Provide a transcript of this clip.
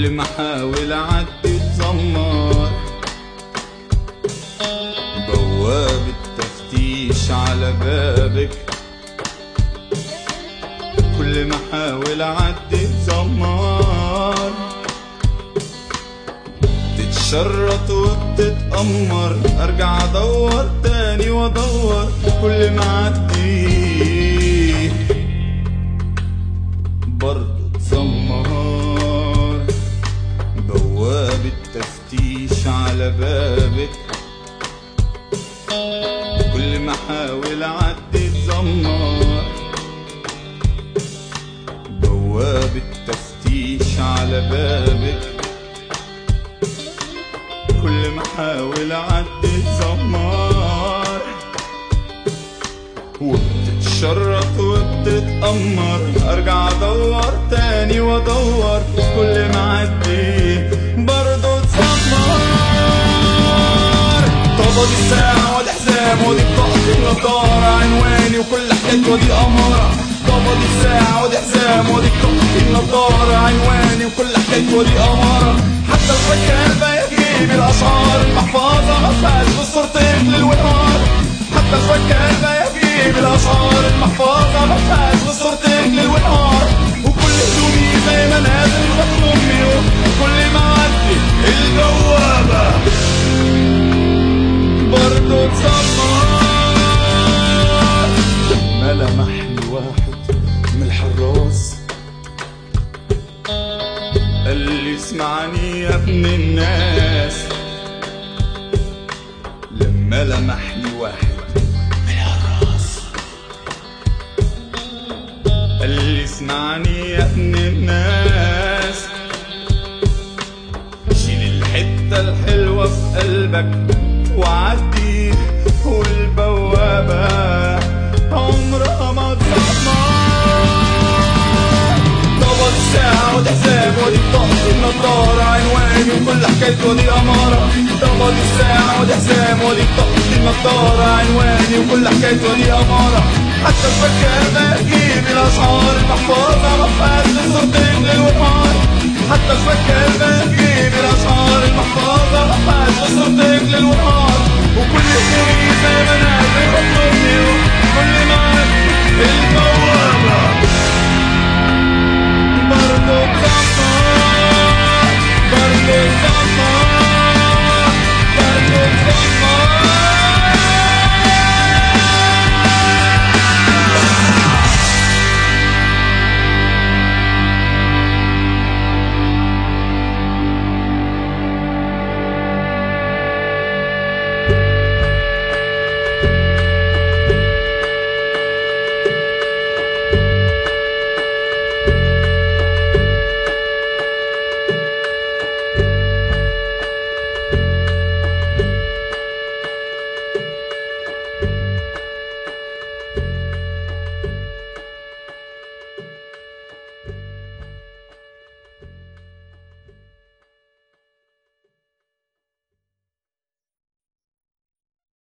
كل ما احاول اعدي اتذمر. بوابة تفتيش على بابك، كل ما احاول اعدي اتذمر. تتشرط وبتتأمر، ارجع ادور تاني وادور كل ما اعدي برضو اتذمر. بوابة تفتيش على بابك، كل ما احاول اعدي اتذمر. بوابة تفتيش على بابك، كل ما احاول اعدي اتذمر. وبتتشرط وبتتأمر، ارجع ادور تاني وادور كل ما اعدي برضو اتذمر. طبقة الساعة ودي حزام ودي بطاقة النضارة، عنواني وكل حكايتي ودي أمارة. طبقة الساعة ودي حزام ودي بطاقة النضارة، عنواني وكل حكايتي ودي أمارة. حتى الفكة الباقي في جيبي الأشعار، المحفظة مفيهاش بصورتك للوقار. حتى الفكة الباقي في جيبي الأشعار، المحفظة مفيهاش بصورتك للوقار. وكل هدومي زي ما نازل بطن أمي، وكل ما أعدي البوابة برضو اتذمر. لما لمحني واحد من الحراس، قال لي اسمعني يا ابن الناس. لما لمحني واحد من الحراس، قال لي اسمعني يا ابن الناس. شيل الحتة الحلوة في قلبك وعدي، والبوابة عمرها ما تتذمر. طبقة الساعة ودي حساب ودي بطاقة النضارة، عنواني وكل حكايتي ودي أمارة. طبقة الساعة ودي حساب ودي بطاقة النضارة، عنواني وكل حكايتي ودي أمارة. حتى الفكة بجيب الأشعار، المحفظة مفيهاش بصورتك للوقار. حتى الفكة بجيب الأشعار، المحفظة مفيهاش بصورتك للوقار. وكل شيء زي ما نازل بطلبني، وكل ما البوابة برضو